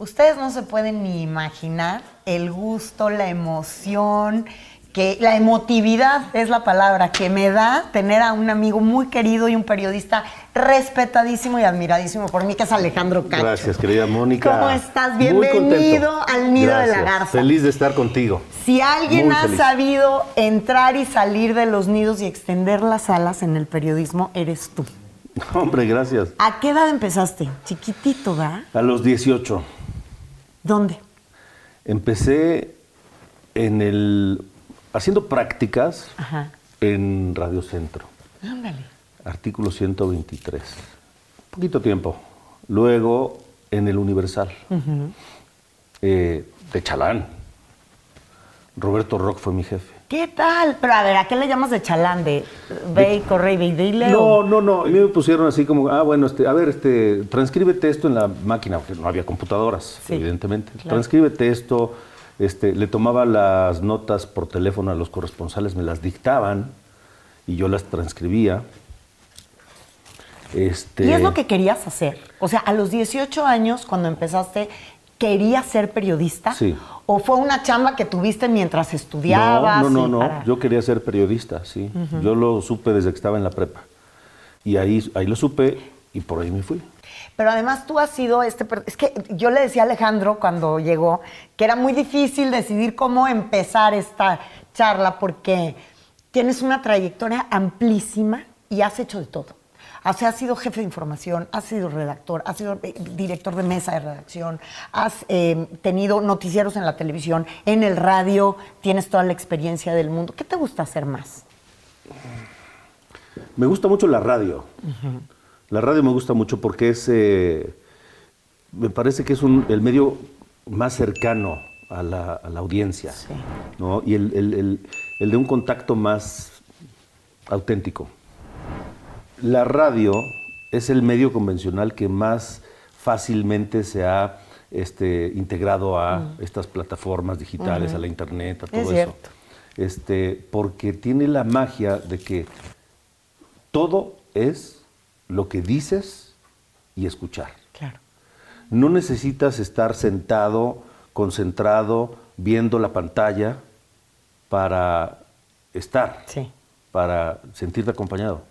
Ustedes no se pueden ni imaginar el gusto, la emoción, la emotividad es la palabra que me da tener a un amigo muy querido y un periodista respetadísimo y admiradísimo por mí, que es Alejandro Cacho. Gracias, querida Mónica. ¿Cómo estás? Bienvenido al Nido de la Garza. Feliz de estar contigo. Si alguien ha sabido entrar y salir de los nidos y extender las alas en el periodismo, eres tú. Hombre, gracias. ¿A qué edad empezaste? Chiquitito, ¿verdad? A los 18. ¿Dónde? Empecé haciendo prácticas en Radio Centro. Ándale. Artículo 123. Poquito tiempo. Luego en el Universal. De chalán. Roberto Rock fue mi jefe. ¿Qué tal? Pero a ver, ¿a qué le llamas de chalán? ¿De ve y corre y dile? No. A mí me pusieron así como, transcríbete esto en la máquina, porque no había computadoras, sí, evidentemente. Claro. Transcríbete esto. Le tomaba las notas por teléfono a los corresponsales, me las dictaban y yo las transcribía. ¿Y es lo que querías hacer? O sea, a los 18 años, cuando empezaste, ¿querías ser periodista? Sí. ¿O fue una chamba que tuviste mientras estudiabas? No. Yo quería ser periodista, sí. Yo lo supe desde que estaba en la prepa. Y ahí lo supe y por ahí me fui. Pero además tú has sido es que yo le decía a Alejandro cuando llegó que era muy difícil decidir cómo empezar esta charla porque tienes una trayectoria amplísima y has hecho de todo. O sea, has sido jefe de información, has sido redactor, has sido director de mesa de redacción, has tenido noticieros en la televisión, en el radio, tienes toda la experiencia del mundo. ¿Qué te gusta hacer más? Me gusta mucho la radio. La radio me gusta mucho porque me parece que es el medio más cercano a la audiencia, sí, ¿no? Y el de un contacto más auténtico. La radio es el medio convencional que más fácilmente se ha integrado a estas plataformas digitales, a la internet, a todo eso. Porque tiene la magia de que todo es lo que dices y escuchar. Claro. No necesitas estar sentado, concentrado, viendo la pantalla para estar, sí, para sentirte acompañado.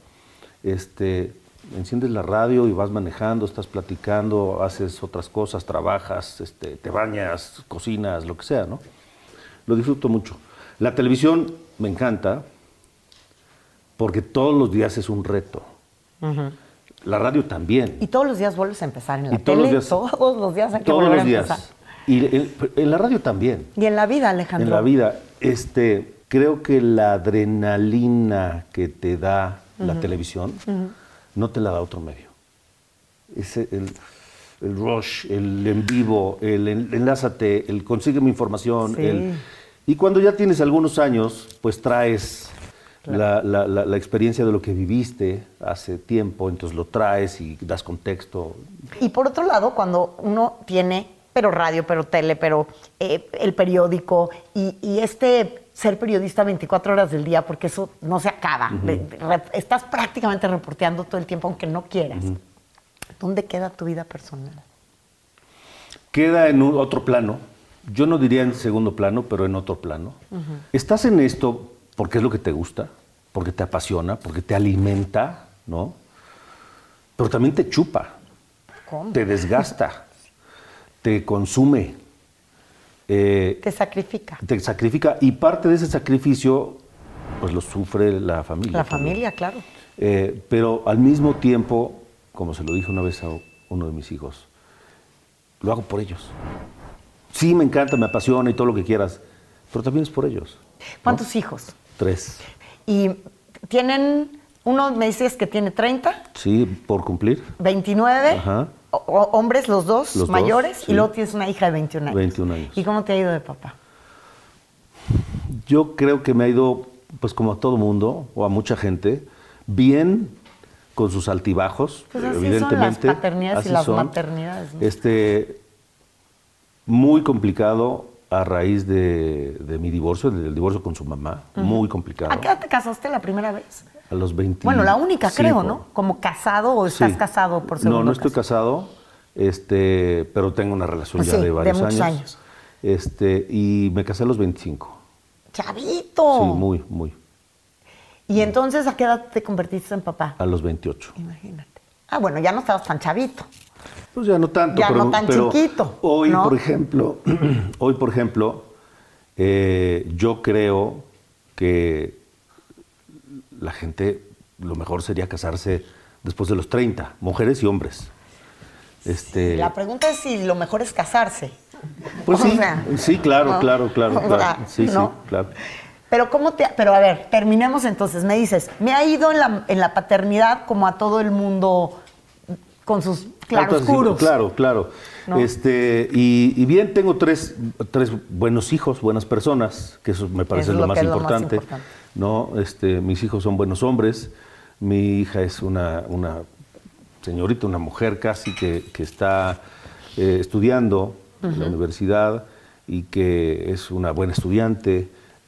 Enciendes la radio y vas manejando, estás platicando, haces otras cosas, trabajas, te bañas, cocinas, lo que sea, ¿no? Lo disfruto mucho. La televisión me encanta porque todos los días es un reto. La radio también. Y todos los días vuelves a empezar en la tele. Todos los días hay que volver a empezar. Y en la radio también. Y en la vida, Alejandro. En la vida. Creo que la adrenalina que te da la televisión no te la da otro medio. Es el rush, el en vivo, el enlázate, el consígueme información. Sí. Y cuando ya tienes algunos años, pues traes la experiencia de lo que viviste hace tiempo, entonces lo traes y das contexto. Y por otro lado, cuando uno tiene, pero radio, pero tele, pero el periódico y ser periodista 24 horas del día, porque eso no se acaba. Estás prácticamente reporteando todo el tiempo, aunque no quieras. ¿Dónde queda tu vida personal? Queda en otro plano. Yo no diría en segundo plano, pero en otro plano. Estás en esto porque es lo que te gusta, porque te apasiona, porque te alimenta, ¿no? Pero también te chupa. ¿Cómo? Te desgasta, te consume. Te sacrifica. Te sacrifica y parte de ese sacrificio pues lo sufre la familia. La familia, claro. Pero al mismo tiempo, como se lo dije una vez a uno de mis hijos, lo hago por ellos. Sí, me encanta, me apasiona y todo lo que quieras, pero también es por ellos. ¿Cuántos hijos? 3. ¿Y tienen, uno me dices que tiene 30? Sí, por cumplir. 29. Ajá. Hombres los dos mayores, sí. Y luego tienes una hija de 21 años. 21 años. ¿Y cómo te ha ido de papá? Yo creo que me ha ido, pues como a todo mundo, o a mucha gente, bien, con sus altibajos, pues así evidentemente. Son las paternidades y las maternidades, ¿no? Muy complicado a raíz de mi divorcio, del divorcio con su mamá, muy complicado. ¿A qué edad te casaste la primera vez? A los 20. Bueno, la única, creo, ¿no? Como casado o estás casado por segunda No estoy casado. pero tengo una relación ya de varios muchos años. Y me casé a los 25. ¡Chavito! Sí, muy, muy. ¿Y entonces a qué edad te convertiste en papá? A los 28. Imagínate. Ah, bueno, ya no estabas tan chavito. Pues ya no tanto. Ya no tan chiquito. Hoy, ¿no? por ejemplo, yo creo que la gente, lo mejor sería casarse después de los 30, mujeres y hombres. La pregunta es si lo mejor es casarse. Pues O sí, sea, sí, claro, ¿no? claro. O sea, Sí, ¿no? sí, claro. Pero a ver, terminemos entonces. Me dices, me ha ido en la paternidad como a todo el mundo con sus claroscuros. Claro. ¿No? Y bien, tengo tres buenos hijos, buenas personas, que eso me parece lo más importante. ¿No? Mis hijos son buenos hombres. Mi hija es una señorita, una mujer casi que está estudiando en la universidad y que es una buena estudiante.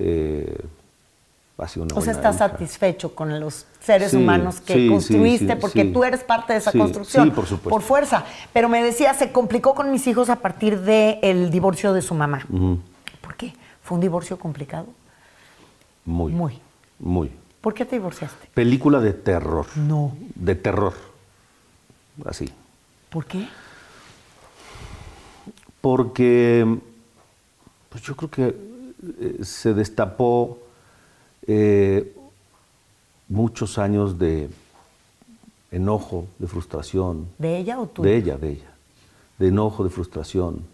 Ha sido una buena ¿estás hija. satisfecho con los seres humanos que construiste? Porque tú eres parte de esa construcción. Sí, por supuesto. Por fuerza. Pero me decía, se complicó con mis hijos a partir del divorcio de su mamá. ¿Por qué? ¿Fue un divorcio complicado? Muy. ¿Por qué te divorciaste? Película de terror. No. De terror. Así. ¿Por qué? Porque pues yo creo que se destapó muchos años de enojo, de frustración. ¿De ella o tú? De ella. De enojo, de frustración,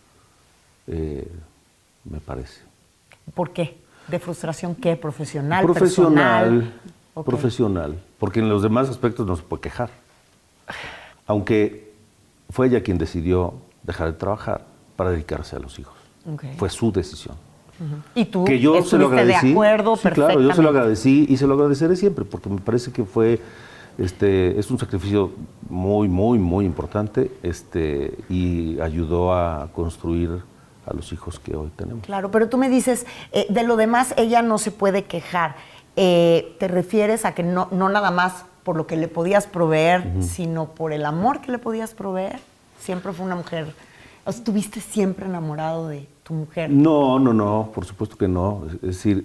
me parece. ¿Por qué? ¿De frustración qué? ¿Profesional? Profesional. Okay. Profesional. Porque en los demás aspectos no se puede quejar. Aunque fue ella quien decidió dejar de trabajar para dedicarse a los hijos. Okay. Fue su decisión. ¿Y tú que yo se lo agradecí, de acuerdo sí, perfectamente? Claro, yo se lo agradecí y se lo agradeceré siempre, porque me parece que fue, es un sacrificio muy, muy, muy importante, y ayudó a construir a los hijos que hoy tenemos. Claro, pero tú me dices, de lo demás ella no se puede quejar. ¿Te refieres a que no nada más por lo que le podías proveer, sino por el amor que le podías proveer? Siempre fue una mujer. ¿Estuviste siempre enamorado de tu mujer? No, por supuesto que no. Es decir,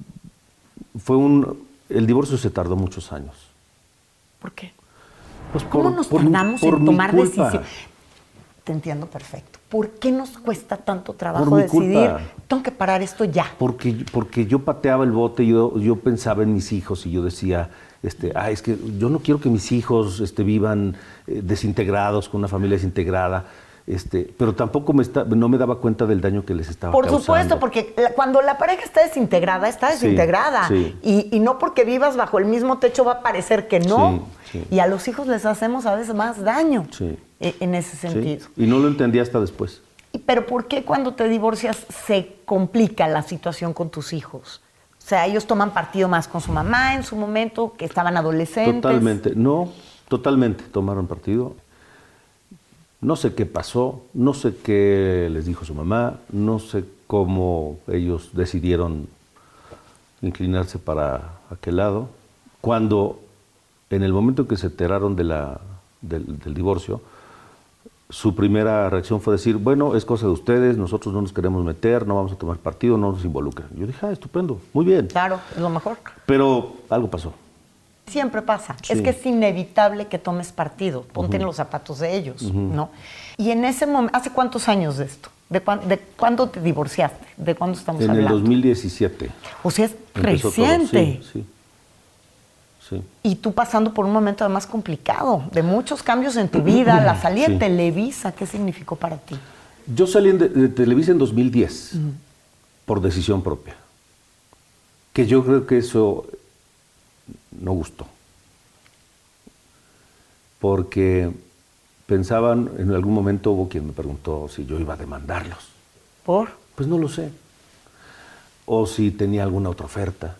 el divorcio se tardó muchos años. ¿Por qué? Pues ¿Cómo nos tardamos en tomar decisiones? Te entiendo perfecto. ¿Por qué nos cuesta tanto trabajo decidir, tengo que parar esto ya? Porque yo pateaba el bote, yo pensaba en mis hijos y yo decía, es que yo no quiero que mis hijos vivan desintegrados, con una familia desintegrada. Pero tampoco no me daba cuenta del daño que les estaba causando. Por supuesto, porque cuando la pareja está desintegrada. Sí. Y no porque vivas bajo el mismo techo va a parecer que no. Sí. Y a los hijos les hacemos a veces más daño en ese sentido. Sí. Y no lo entendí hasta después. ¿Pero por qué cuando te divorcias se complica la situación con tus hijos? O sea, ellos toman partido más con su mamá en su momento, que estaban adolescentes. Totalmente tomaron partido. No sé qué pasó, no sé qué les dijo su mamá, no sé cómo ellos decidieron inclinarse para aquel lado. Cuando, en el momento en que se enteraron del divorcio, su primera reacción fue decir, bueno, es cosa de ustedes, nosotros no nos queremos meter, no vamos a tomar partido, no nos involucren. Yo dije, estupendo, muy bien. Claro, es lo mejor. Pero algo pasó. Siempre pasa. Sí. Es que es inevitable que tomes partido. Ponte en los zapatos de ellos, ¿no? Y en ese momento, ¿hace cuántos años de esto? ¿De cuándo te divorciaste? ¿De cuándo estamos hablando? En el 2017. O sea, es Empezó reciente. todo. Sí. Y tú pasando por un momento además complicado, de muchos cambios en tu vida, la salida de Televisa, ¿qué significó para ti? Yo salí de Televisa en 2010, por decisión propia. Que yo creo que eso no gustó. Porque pensaban, en algún momento hubo quien me preguntó si yo iba a demandarlos. ¿Por? Pues no lo sé. O si tenía alguna otra oferta.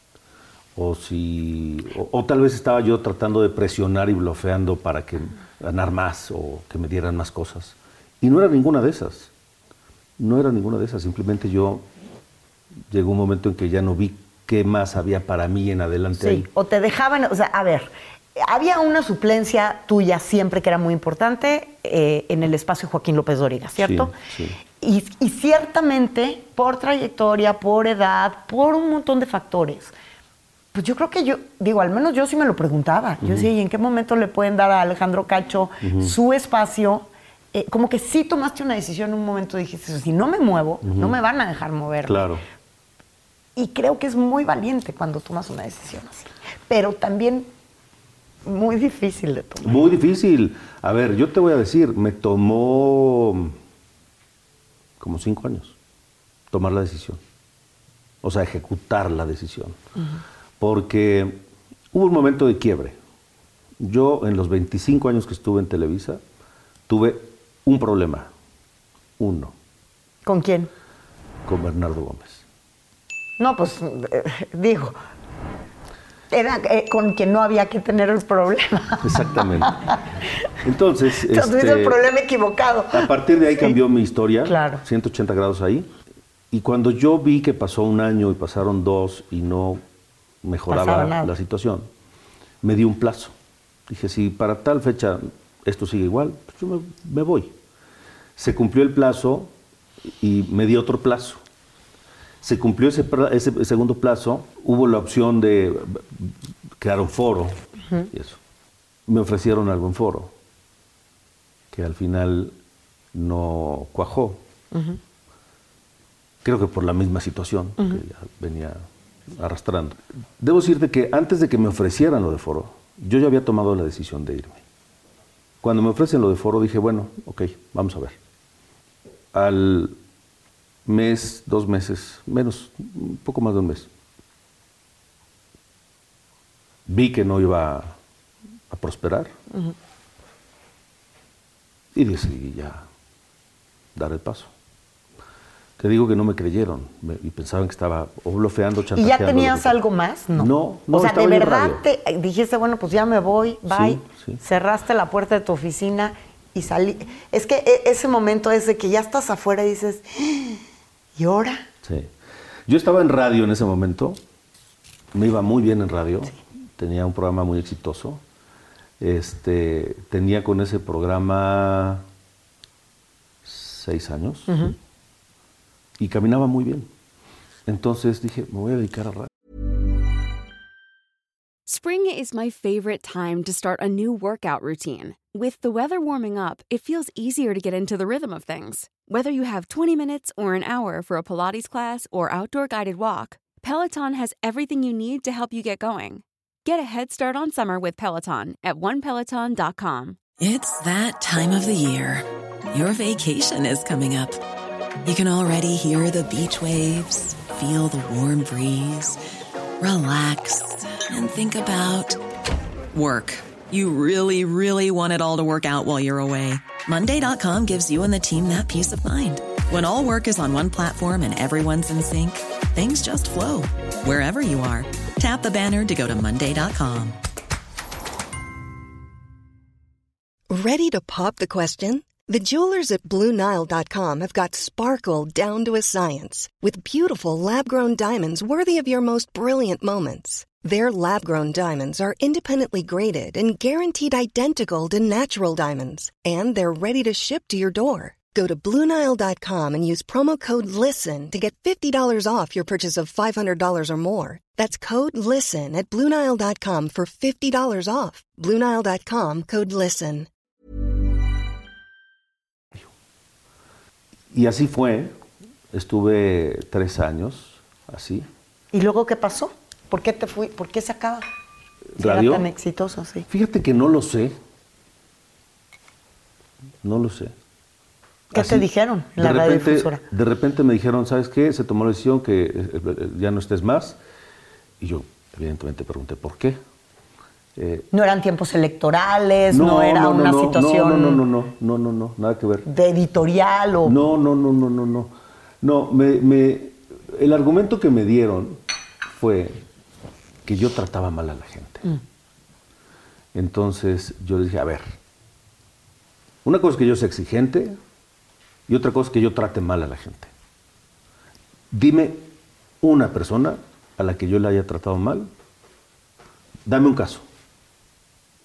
O tal vez estaba yo tratando de presionar y blofeando para ganar más o que me dieran más cosas. Y no era ninguna de esas. Simplemente llegó un momento en que ya no vi qué más había para mí en adelante ahí. O te dejaban, o sea, a ver, había una suplencia tuya siempre que era muy importante en el espacio Joaquín López Dóriga, ¿cierto? Sí. Y ciertamente, por trayectoria, por edad, por un montón de factores, pues yo creo que al menos yo sí me lo preguntaba. Yo decía, ¿y en qué momento le pueden dar a Alejandro Cacho su espacio? Como que sí tomaste una decisión en un momento, dijiste, si no me muevo, no me van a dejar moverme. Claro. Y creo que es muy valiente cuando tomas una decisión así. Pero también muy difícil de tomar. Muy difícil. A ver, yo te voy a decir, me tomó como 5 años tomar la decisión. O sea, ejecutar la decisión. Porque hubo un momento de quiebre. Yo, en los 25 años que estuve en Televisa, tuve un problema. Uno. ¿Con quién? Con Bernardo Gómez. No, pues, digo, era con quien no había que tener el problema. Exactamente. Entonces es el problema equivocado. A partir de ahí cambió mi historia, claro. 180 grados ahí. Y cuando yo vi que pasó 1 año y pasaron 2 y no mejoraba la situación, me di un plazo. Dije, si para tal fecha esto sigue igual, pues yo me voy. Se cumplió el plazo y me di otro plazo. Se cumplió ese segundo plazo, hubo la opción de crear un foro y eso. Me ofrecieron algo en foro, que al final no cuajó. Creo que por la misma situación que ya venía arrastrando. Debo decirte que antes de que me ofrecieran lo de foro, yo ya había tomado la decisión de irme. Cuando me ofrecen lo de foro dije, bueno, ok, vamos a ver. Al mes, 2 meses, menos, un poco más de 1 mes, vi que no iba a prosperar y decidí ya dar el paso. Te digo que no me creyeron y pensaban que estaba o blofeando, chantajeando. ¿Y ya tenías algo más? No. O sea, de verdad te dijiste, bueno, pues ya me voy, bye, sí. Cerraste la puerta de tu oficina y salí. Es que ese momento es de que ya estás afuera y dices, ¿y ahora? Sí. Yo estaba en radio en ese momento, me iba muy bien en radio, tenía un programa muy exitoso. Tenía con ese programa 6 años. Y caminaba muy bien. Entonces dije, me voy a dedicar a radio. Spring is my favorite time to start a new workout routine. With the weather warming up, it feels easier to get into the rhythm of things. Whether you have 20 minutes or an hour for a Pilates class or outdoor guided walk, Peloton has everything you need to help you get going. Get a head start on summer with Peloton at onepeloton.com. It's that time of the year. Your vacation is coming up. You can already hear the beach waves, feel the warm breeze, relax, and think about work. You really, really want it all to work out while you're away. Monday.com gives you and the team that peace of mind. When all work is on one platform and everyone's in sync, things just flow. Wherever you are, tap the banner to go to Monday.com. Ready to pop the question? The jewelers at BlueNile.com have got sparkle down to a science with beautiful lab-grown diamonds worthy of your most brilliant moments. Their lab-grown diamonds are independently graded and guaranteed identical to natural diamonds, and they're ready to ship to your door. Go to BlueNile.com and use promo code LISTEN to get $50 off your purchase of $500 or more. That's code LISTEN at BlueNile.com for $50 off. BlueNile.com, code LISTEN. Y así fue, estuve 3 años, así. ¿Y luego qué pasó? ¿Por qué te fui? ¿Por qué se acaba? ¿Radio? Era tan exitoso, sí. Fíjate que no lo sé. No lo sé. ¿Qué te dijeron en la radiodifusora? De repente me dijeron, ¿sabes qué? Se tomó la decisión que ya no estés más. Y yo, evidentemente, pregunté, ¿por qué? No eran tiempos electorales, no era una situación... No, nada que ver. ¿De editorial o...? No. No, el argumento que me dieron fue que yo trataba mal a la gente. Entonces yo les dije, a ver, una cosa es que yo sea exigente y otra cosa es que yo trate mal a la gente. Dime una persona a la que yo le haya tratado mal, dame un caso.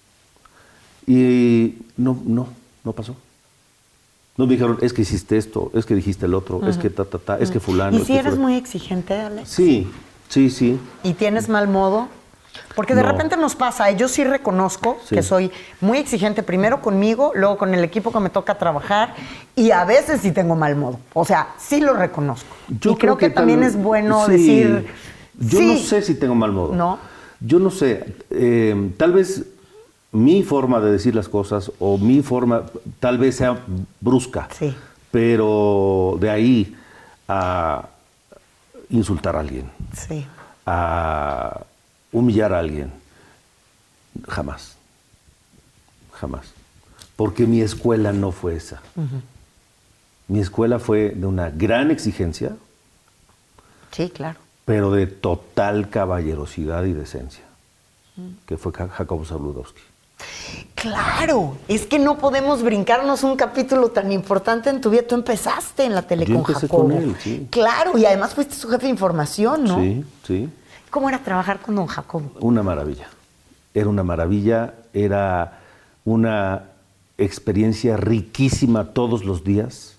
Y no pasó. No me dijeron, es que hiciste esto, es que dijiste el otro, es que es que fulano. ¿Y si eres muy exigente, Alex? Sí. ¿Y tienes mal modo? Porque de repente nos pasa, yo sí reconozco que soy muy exigente, primero conmigo, luego con el equipo que me toca trabajar, y a veces sí tengo mal modo. O sea, sí lo reconozco. Y creo que también es bueno decir... Yo no sé si tengo mal modo. ¿No? Yo no sé. Tal vez mi forma de decir las cosas o mi forma tal vez sea brusca. Sí. Pero de ahí a insultar a alguien, a humillar a alguien, jamás. Porque mi escuela no fue esa. Mi escuela fue de una gran exigencia. Sí, claro. Pero de total caballerosidad y decencia, que fue Jacobo Zabludowski. Claro, es que no podemos brincarnos un capítulo tan importante en tu vida. Tú empezaste en la tele con Jacobo. Con él, sí. Claro, y además fuiste su jefe de información, ¿no? Sí. ¿Cómo era trabajar con don Jacobo? Una maravilla. Era una maravilla, era una experiencia riquísima todos los días.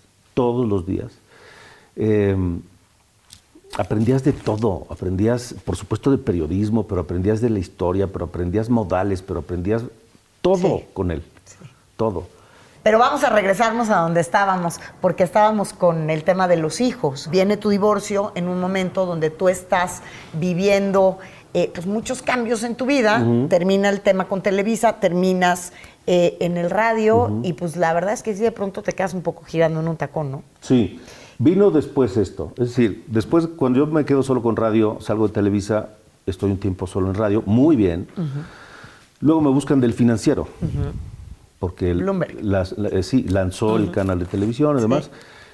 Aprendías de todo, aprendías, por supuesto, de periodismo, pero aprendías de la historia, pero aprendías modales, pero aprendías todo con él, todo. Pero vamos a regresarnos a donde estábamos, porque estábamos con el tema de los hijos. Viene tu divorcio en un momento donde tú estás viviendo pues muchos cambios en tu vida, termina el tema con Televisa, terminas en el radio, y pues la verdad es que sí, de pronto te quedas un poco girando en un tacón, ¿no? Sí. Vino después esto, es decir, después cuando yo me quedo solo con radio, salgo de Televisa, estoy un tiempo solo en radio, muy bien. Luego me buscan del Financiero, porque lanzó el canal de televisión y demás.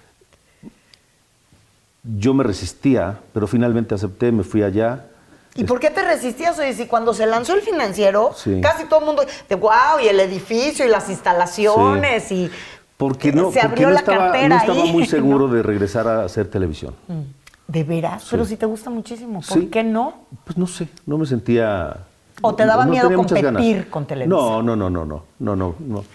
Yo me resistía, pero finalmente acepté, me fui allá. ¿Y por qué te resistías? Oye, si cuando se lanzó el Financiero, casi todo el mundo, wow, y el edificio y las instalaciones y... Porque no estaba muy seguro de regresar a hacer televisión. ¿De veras? Pero si te gusta muchísimo. ¿Por qué no? Pues no sé, no me sentía... ¿O te daba miedo competir con Televisa? No.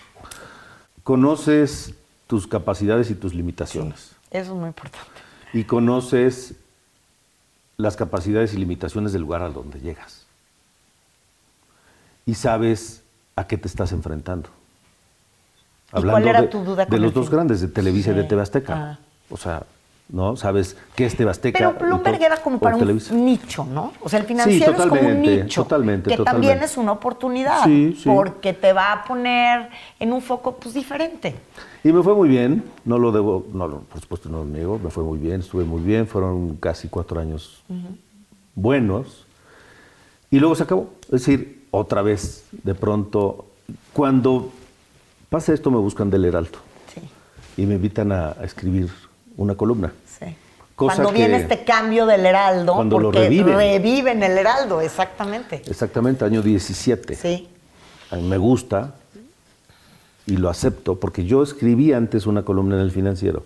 Conoces tus capacidades y tus limitaciones. Sí, eso es muy importante. Y conoces las capacidades y limitaciones del lugar a donde llegas. Y sabes a qué te estás enfrentando. ¿Y cuál era tu duda con de los dos grandes, de Televisa y de TV Azteca. O sea, ¿no? Sabes qué es TV Azteca. Pero Bloomberg era como para un nicho, ¿no? O sea, el Financiero es como un nicho. Totalmente. También es una oportunidad. Porque te va a poner en un foco pues diferente. Y me fue muy bien, no lo debo, por supuesto no lo niego, me fue muy bien, estuve muy bien, fueron casi 4 años buenos. Y luego se acabó. Es decir, otra vez, de pronto, cuando pasa esto me buscan del Heraldo. Y me invitan a escribir una columna. Cuando viene este cambio del Heraldo, porque reviven el Heraldo, exactamente. Exactamente, año 17. A mí me gusta y lo acepto, porque yo escribí antes una columna en El Financiero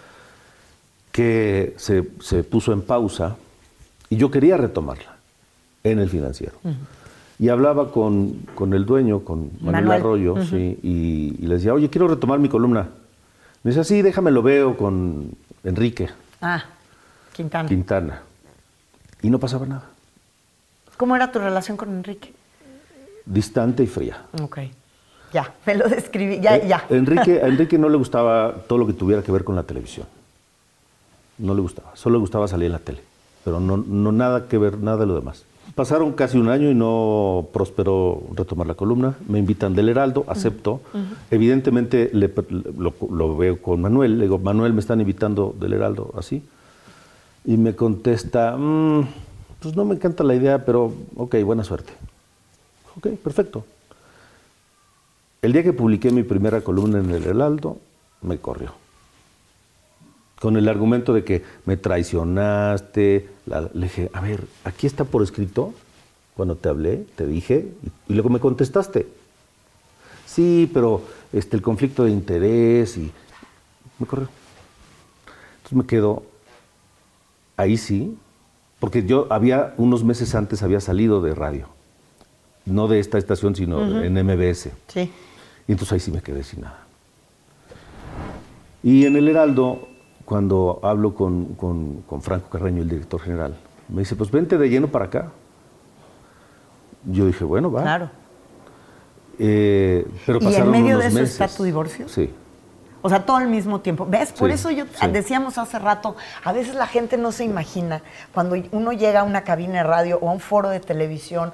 que se puso en pausa y yo quería retomarla en El Financiero. Y hablaba con el dueño, con Manuel Arroyo, y le decía, oye, quiero retomar mi columna. Me dice, sí, déjame lo veo con Enrique. Quintana. Y no pasaba nada. ¿Cómo era tu relación con Enrique? Distante y fría. Ok. Ya, me lo describí, ya. A Enrique no le gustaba todo lo que tuviera que ver con la televisión. No le gustaba, solo le gustaba salir en la tele. Pero no nada que ver, nada de lo demás. Pasaron casi un año y no prosperó retomar la columna. Me invitan del Heraldo, acepto. Evidentemente lo veo con Manuel. Le digo, Manuel, me están invitando del Heraldo, así. Y me contesta, pues no me encanta la idea, pero ok, buena suerte. Ok, perfecto. El día que publiqué mi primera columna en el Heraldo, me corrió. Con el argumento de que me traicionaste. Le dije, a ver, aquí está por escrito, cuando te hablé, te dije, y luego me contestaste. Sí, pero el conflicto de interés, y me corrió. Entonces me quedo, ahí sí, porque yo unos meses antes había salido de radio. No de esta estación, sino en MBS. Y entonces ahí sí me quedé sin nada. Y en el Heraldo, cuando hablo con Franco Carreño, el director general, me dice, pues vente de lleno para acá. Yo dije, bueno, va. Claro. Pero ¿Y pasaron en medio unos de eso meses. está tu divorcio? Sí. O sea, todo al mismo tiempo. ¿Ves? Por Sí, eso sí. decíamos hace rato, a veces la gente no se imagina cuando uno llega a una cabina de radio o a un foro de televisión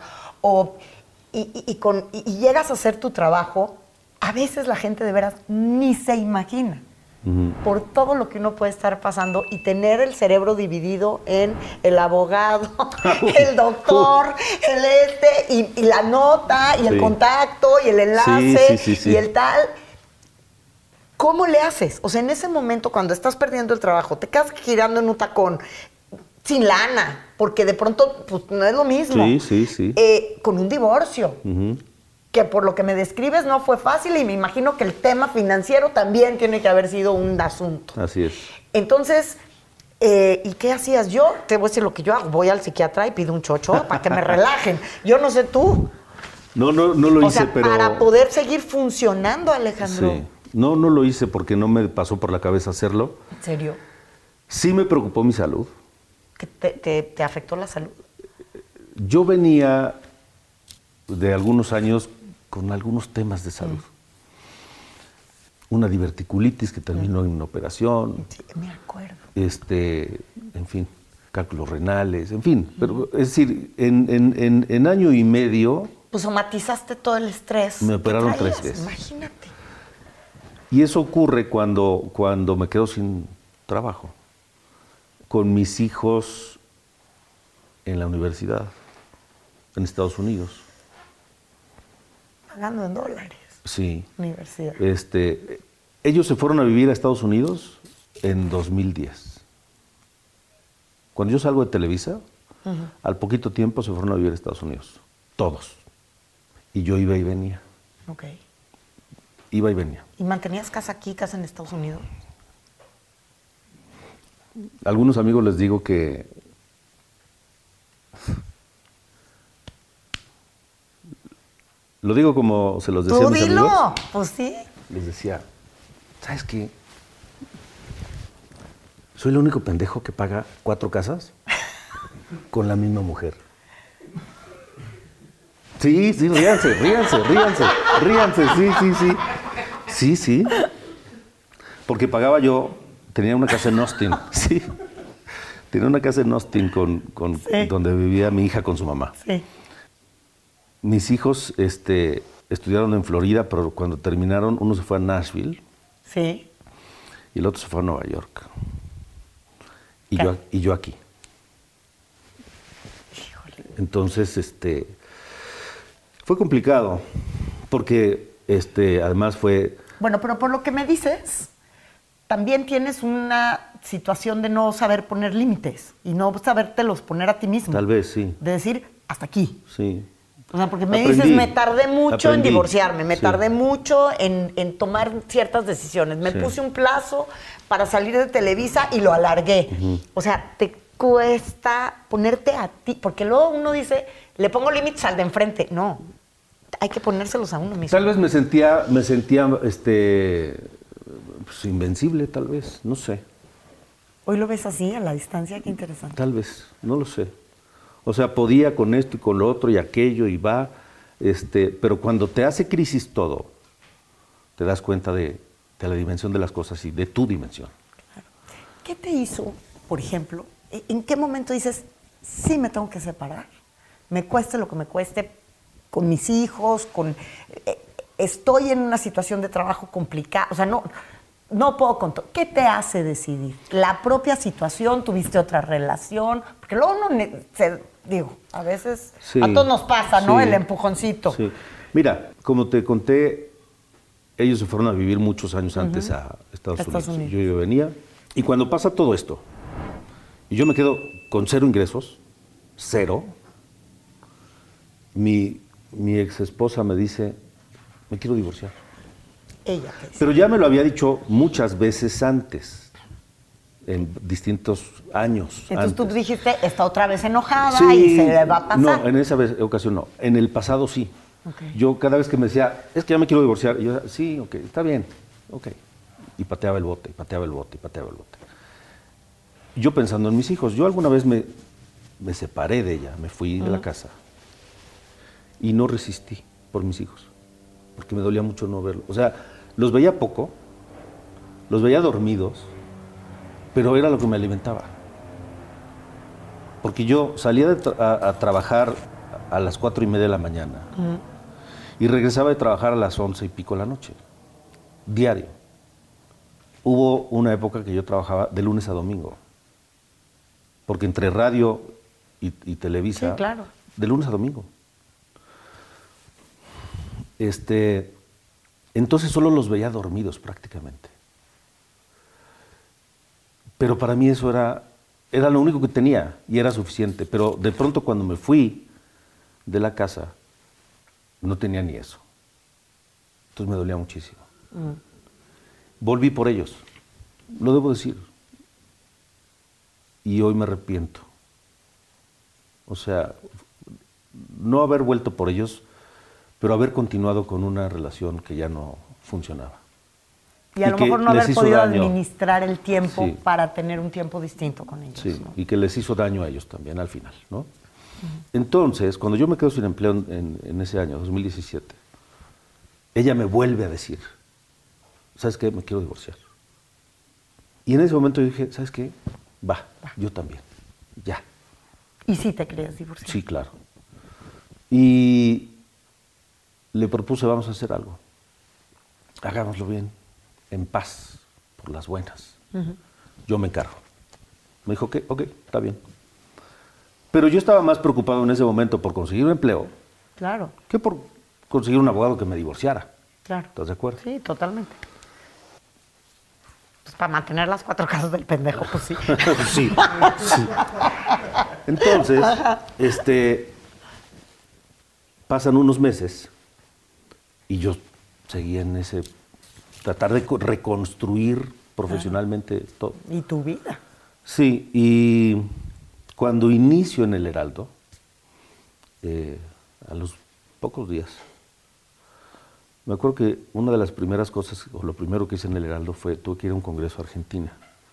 y llegas a hacer tu trabajo, a veces la gente de veras ni se imagina por todo lo que uno puede estar pasando y tener el cerebro dividido en el abogado, el doctor, y la nota, y el Sí. contacto, y el enlace, Sí. y el tal. ¿Cómo le haces? O sea, en ese momento, cuando estás perdiendo el trabajo, te quedas girando en un tacón, sin lana, porque de pronto pues, no es lo mismo. Sí. Con un divorcio, que por lo que me describes no fue fácil y me imagino que el tema financiero también tiene que haber sido un asunto. Así es. Entonces, ¿y qué hacías? Yo te voy a decir lo que yo hago. Voy al psiquiatra y pido un chocho para que me relajen. Yo no sé tú. No lo O hice, sea, pero... para poder seguir funcionando, Alejandro. Sí. No lo hice porque no me pasó por la cabeza hacerlo. ¿En serio? Sí me preocupó mi salud. ¿Que te afectó la salud? Yo venía de algunos años con algunos temas de salud. Una diverticulitis que terminó en una operación. Sí, me acuerdo. En fin, cálculos renales, en fin. Pero, es decir, en año y medio... Pues somatizaste todo el estrés. Me operaron que traías, 3 veces. Imagínate. Y eso ocurre cuando me quedo sin trabajo, con mis hijos en la universidad, en Estados Unidos. Pagando en dólares. Sí. Universidad. Ellos se fueron a vivir a Estados Unidos en 2010. Cuando yo salgo de Televisa, al poquito tiempo se fueron a vivir a Estados Unidos. Todos. Y yo iba y venía. Ok. Iba y venía. ¿Y mantenías casa aquí, casa en Estados Unidos? A algunos amigos les digo que lo digo como se los decía a ¡Tú mis dilo! amigos. Pues sí. Les decía, ¿sabes qué? Soy el único pendejo que paga 4 casas con la misma mujer. Sí, ríanse, sí. Porque pagaba yo, tenía una casa en Austin, sí. Tenía una casa en Austin Sí. donde vivía mi hija con su mamá. Sí. Mis hijos estudiaron en Florida, pero cuando terminaron, uno se fue a Nashville Sí. y el otro se fue a Nueva York. Y yo aquí. Entonces, fue complicado, porque además fue... Bueno, pero por lo que me dices, también tienes una situación de no saber poner límites y no sabértelos poner a ti mismo. Tal vez, sí. De decir, hasta aquí. Sí. O sea, porque me Aprendí. dices, me tardé mucho en Aprendí. divorciarme, me Sí. tardé mucho en tomar ciertas decisiones. Me Sí. puse un plazo para salir de Televisa y lo alargué. O sea, te cuesta ponerte a ti, porque luego uno dice, le pongo límites al de enfrente. No, hay que ponérselos a uno mismo. Tal vez me sentía pues, invencible, tal vez, no sé. Hoy lo ves así, a la distancia, qué interesante. Tal vez, no lo sé. O sea, podía con esto y con lo otro y aquello y va, pero cuando te hace crisis todo, te das cuenta de la dimensión de las cosas y de tu dimensión. ¿Qué te hizo, por ejemplo, en qué momento dices, sí me tengo que separar? Me cueste lo que me cueste, con mis hijos, estoy en una situación de trabajo complicada, o sea, no puedo con todo. ¿Qué te hace decidir? ¿La propia situación? ¿Tuviste otra relación? Porque luego a veces Sí, a todos nos pasa, ¿no? sí, El empujoncito. Sí. Mira, como te conté, ellos se fueron a vivir muchos años antes a Estados Unidos. Yo venía. Y cuando pasa todo esto, y yo me quedo con 0 ingresos, 0, mi ex esposa me dice, me quiero divorciar. Ella, ¿qué dice? Pero ya me lo había dicho muchas veces antes, en distintos años. Entonces tú antes. dijiste, está otra vez enojada Sí, y se le va a pasar. no, en esa ocasión no. En el pasado sí. Okay. Yo cada vez que me decía, es que ya me quiero divorciar, y yo decía, sí, ok, está bien, ok. Y pateaba el bote, y pateaba el bote, y pateaba el bote. Yo pensando en mis hijos, yo alguna vez me separé de ella, me fui de la casa y no resistí por mis hijos, porque me dolía mucho no verlos. O sea, los veía poco, los veía dormidos, pero era lo que me alimentaba. Porque yo salía a trabajar a las 4:30 de la mañana y regresaba de trabajar a las 11 y pico de la noche, diario. Hubo una época que yo trabajaba de lunes a domingo, porque entre radio y Televisa, sí, claro, de lunes a domingo. Entonces solo los veía dormidos prácticamente. Pero para mí eso era lo único que tenía y era suficiente. Pero de pronto cuando me fui de la casa, no tenía ni eso. Entonces me dolía muchísimo. Volví por ellos, lo debo decir. Y hoy me arrepiento. O sea, no haber vuelto por ellos, pero haber continuado con una relación que ya no funcionaba. Y a lo mejor no haber podido daño. administrar el tiempo Sí. para tener un tiempo distinto con ellos. Sí, ¿no? y que les hizo daño a ellos también al final, ¿no? Entonces, cuando yo me quedo sin empleo en ese año, 2017, ella me vuelve a decir, ¿sabes qué? Me quiero divorciar. Y en ese momento yo dije, ¿sabes qué? Va, yo también, ya. ¿Y si te querías divorciar? Sí, claro. Y le propuse, vamos a hacer algo. Hagámoslo bien, en paz, por las buenas. Yo me encargo. Me dijo, ok, está bien. Pero yo estaba más preocupado en ese momento por conseguir un empleo Claro, que por conseguir un abogado que me divorciara. claro. ¿Estás de acuerdo? Sí, totalmente. Pues para mantener las 4 casas del pendejo, pues sí. Sí, sí. Entonces, pasan unos meses y yo seguía en ese tratar de reconstruir profesionalmente todo. Y tu vida. Sí, y cuando inicio en el Heraldo, a los pocos días, me acuerdo que una de las primeras cosas, o lo primero que hice en el Heraldo fue, tuve que ir a un congreso a Argentina.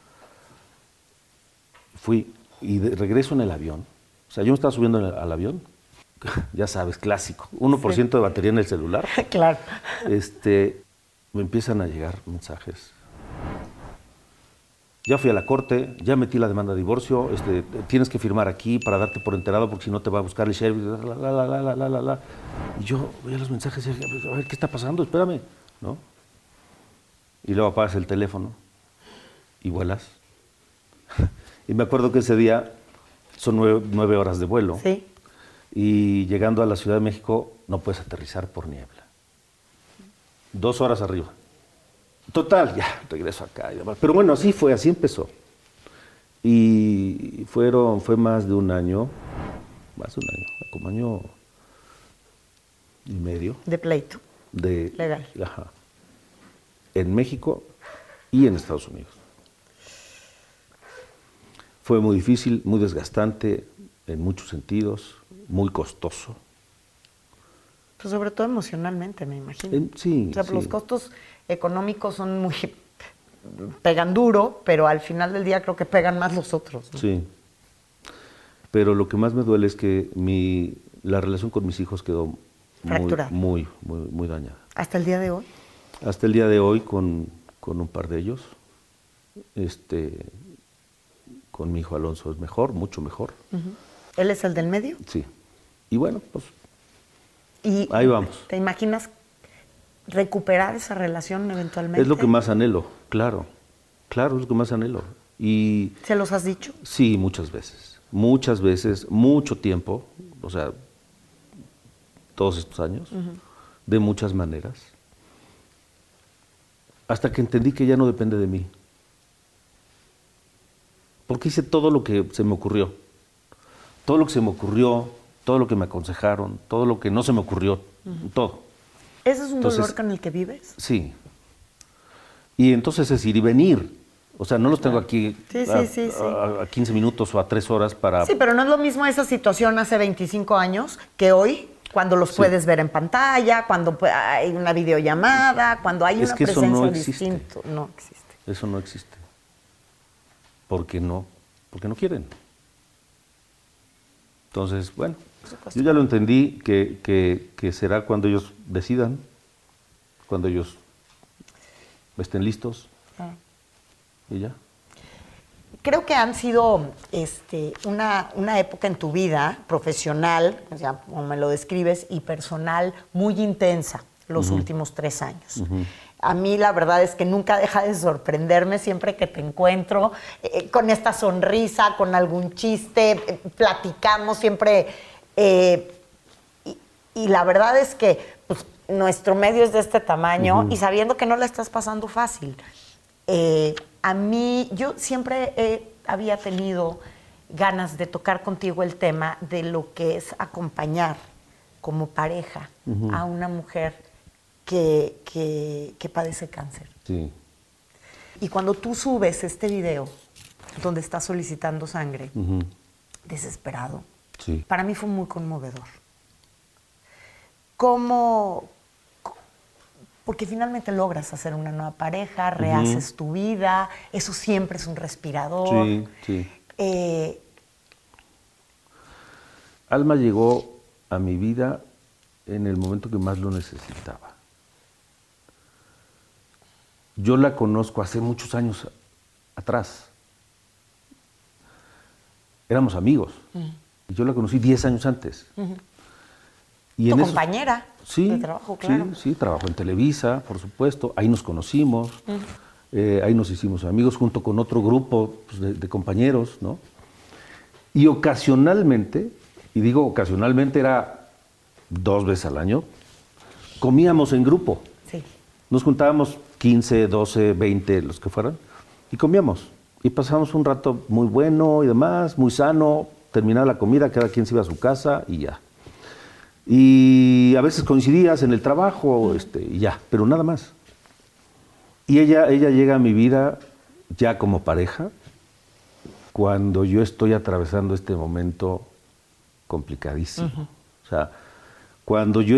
Fui y de regreso en el avión, o sea, yo me estaba subiendo al avión, ya sabes, clásico, 1% de batería en el celular. Claro. Me empiezan a llegar mensajes. Ya fui a la corte, ya metí la demanda de divorcio, tienes que firmar aquí para darte por enterado porque si no te va a buscar el sheriff, la. Y yo veía los mensajes y decía, a ver, ¿qué está pasando? Espérame, ¿no? Y luego apagas el teléfono y vuelas. Y me acuerdo que ese día son 9 horas de vuelo. Sí. Y llegando a la Ciudad de México no puedes aterrizar por niebla. 2 horas arriba. Total, ya, regreso acá y demás. Pero bueno, así fue, así empezó. Y fue más de un año, como año y medio. De pleito. Legal. Ajá. En México y en Estados Unidos. Fue muy difícil, muy desgastante en muchos sentidos, muy costoso. Pues sobre todo emocionalmente, me imagino. Sí, o sea, sí. Los costos económicos son pegan duro, pero al final del día creo que pegan más los otros, ¿no? Sí. Pero lo que más me duele es que la relación con mis hijos quedó fracturada, muy dañada. ¿Hasta el día de hoy? Hasta el día de hoy con un par de ellos. Con mi hijo Alonso es mejor, mucho mejor. ¿Él es el del medio? Sí. Y bueno, pues Y ahí vamos. ¿Te imaginas recuperar esa relación eventualmente? Es lo que más anhelo, claro. Claro, es lo que más anhelo. Y ¿Se los has dicho? sí, muchas veces, mucho tiempo, o sea, todos estos años, de muchas maneras, hasta que entendí que ya no depende de mí. Porque hice todo lo que se me ocurrió. Todo lo que se me ocurrió, todo lo que me aconsejaron, todo lo que no se me ocurrió, todo. ¿Ese es un Entonces, dolor con el que vives? Sí. Y entonces es ir y venir. O sea, no los tengo aquí Sí. a 15 minutos o a 3 horas para... Sí, pero no es lo mismo esa situación hace 25 años que hoy. Cuando los puedes ver en pantalla, cuando hay una videollamada, cuando hay una presencia distinta. No existe. Eso no existe. ¿Por qué no? Porque no quieren. Entonces, bueno, yo ya lo entendí que será cuando ellos decidan, cuando ellos estén listos y ya. Creo que han sido una época en tu vida profesional, o sea, como me lo describes, y personal muy intensa los últimos 3 años. A mí la verdad es que nunca deja de sorprenderme siempre que te encuentro con esta sonrisa, con algún chiste, platicamos siempre. Y la verdad es que pues, nuestro medio es de este tamaño y sabiendo que no la estás pasando fácil. A mí, yo siempre había tenido ganas de tocar contigo el tema de lo que es acompañar como pareja a una mujer que padece cáncer. Sí. Y cuando tú subes este video donde estás solicitando sangre, desesperado, Sí. para mí fue muy conmovedor. ¿Cómo? Porque finalmente logras hacer una nueva pareja, rehaces tu vida, eso siempre es un respirador. Sí, sí. Alma llegó a mi vida en el momento que más lo necesitaba. Yo la conozco hace muchos años atrás. Éramos amigos. Y yo la conocí 10 años antes. Y tu en compañera de trabajo, claro. Sí, trabajó en Televisa, por supuesto. Ahí nos conocimos. Ahí nos hicimos amigos junto con otro grupo pues, de compañeros, ¿no? Y ocasionalmente, y digo ocasionalmente era 2 veces al año, comíamos en grupo. Sí. Nos juntábamos 15, 12, 20, los que fueran, y comíamos. Y pasábamos un rato muy bueno y demás, muy sano. Terminaba la comida, cada quien se iba a su casa y ya. Y a veces coincidías en el trabajo y ya, pero nada más. Y ella llega a mi vida ya como pareja cuando yo estoy atravesando este momento complicadísimo. O sea, cuando yo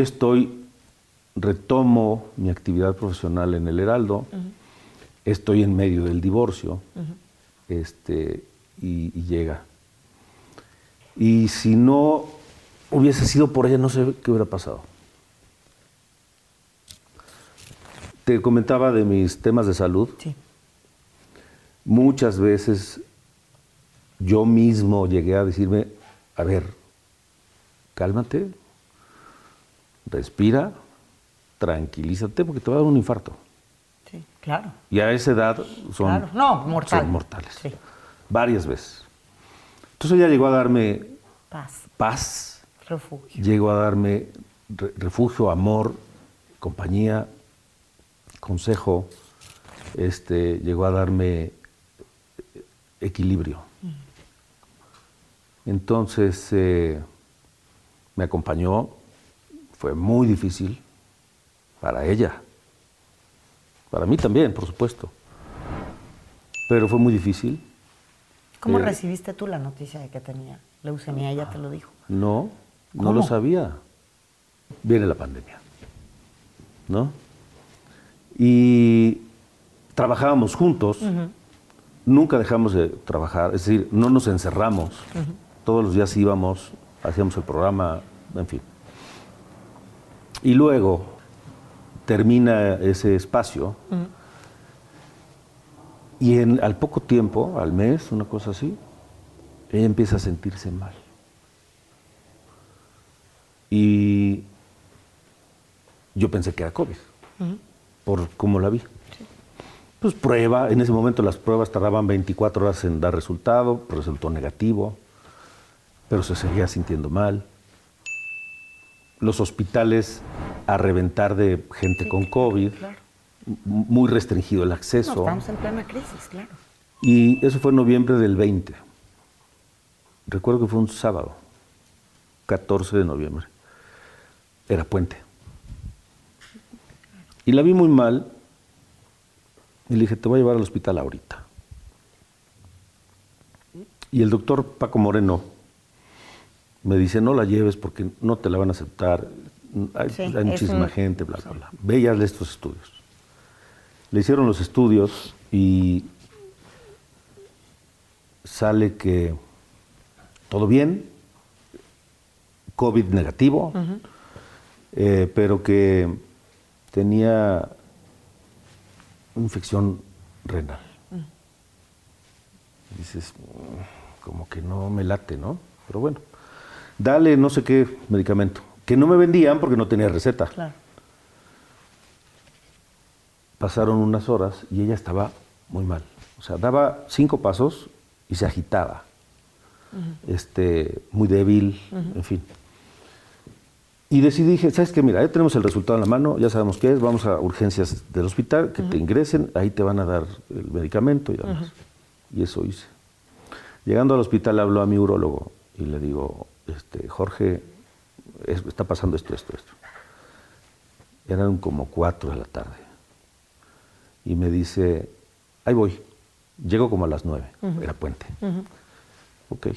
retomo mi actividad profesional en el Heraldo, estoy en medio del divorcio, y llega. Y si no hubiese sido por ella, no sé qué hubiera pasado. Te comentaba de mis temas de salud. Sí. Muchas veces yo mismo llegué a decirme, a ver, cálmate, respira, tranquilízate, porque te va a dar un infarto. Sí, claro. Y a esa edad son, No, mortal. son mortales. Sí. Varias veces. Entonces ella llegó a darme paz, refugio. llegó a darme refugio, amor, compañía, consejo, llegó a darme equilibrio. Entonces me acompañó, fue muy difícil para ella, para mí también, por supuesto, pero fue muy difícil. ¿Cómo recibiste tú la noticia de que tenía leucemia? Ella te lo dijo. No ¿Cómo? lo sabía. Viene la pandemia, ¿no? Y trabajábamos juntos, nunca dejamos de trabajar, es decir, no nos encerramos, todos los días íbamos, hacíamos el programa, en fin. Y luego termina ese espacio y al poco tiempo, al mes, una cosa así, ella empieza a sentirse mal. Y yo pensé que era COVID, por cómo la vi. Sí. Pues prueba, en ese momento las pruebas tardaban 24 horas en dar resultado, resultó negativo, pero se seguía sintiendo mal. Los hospitales a reventar de gente con COVID, claro. Muy restringido el acceso. No, estamos en plena crisis, claro. Y eso fue en noviembre del 20. Recuerdo que fue un sábado, 14 de noviembre. Era puente. Y la vi muy mal y le dije, te voy a llevar al hospital ahorita. Y el doctor Paco Moreno me dice, no la lleves porque no te la van a aceptar. Hay muchísima gente, bla, bla, bla. Ve y hazle estos estudios. Le hicieron los estudios y sale que todo bien, COVID negativo, pero que tenía infección renal. Dices, como que no me late, ¿no? Pero bueno, dale no sé qué medicamento, que no me vendían porque no tenía receta. Claro. Pasaron unas horas y ella estaba muy mal. O sea, daba 5 pasos y se agitaba. Muy débil, en fin. Y dije, ¿sabes qué? Mira, ya tenemos el resultado en la mano, ya sabemos qué es, vamos a urgencias del hospital, que te ingresen, ahí te van a dar el medicamento y demás. Y eso hice. Llegando al hospital habló a mi urólogo y le digo, Jorge, está pasando esto. Eran como 4 de la tarde. Y me dice, ahí voy. Llego como a las 9, era puente. Ok.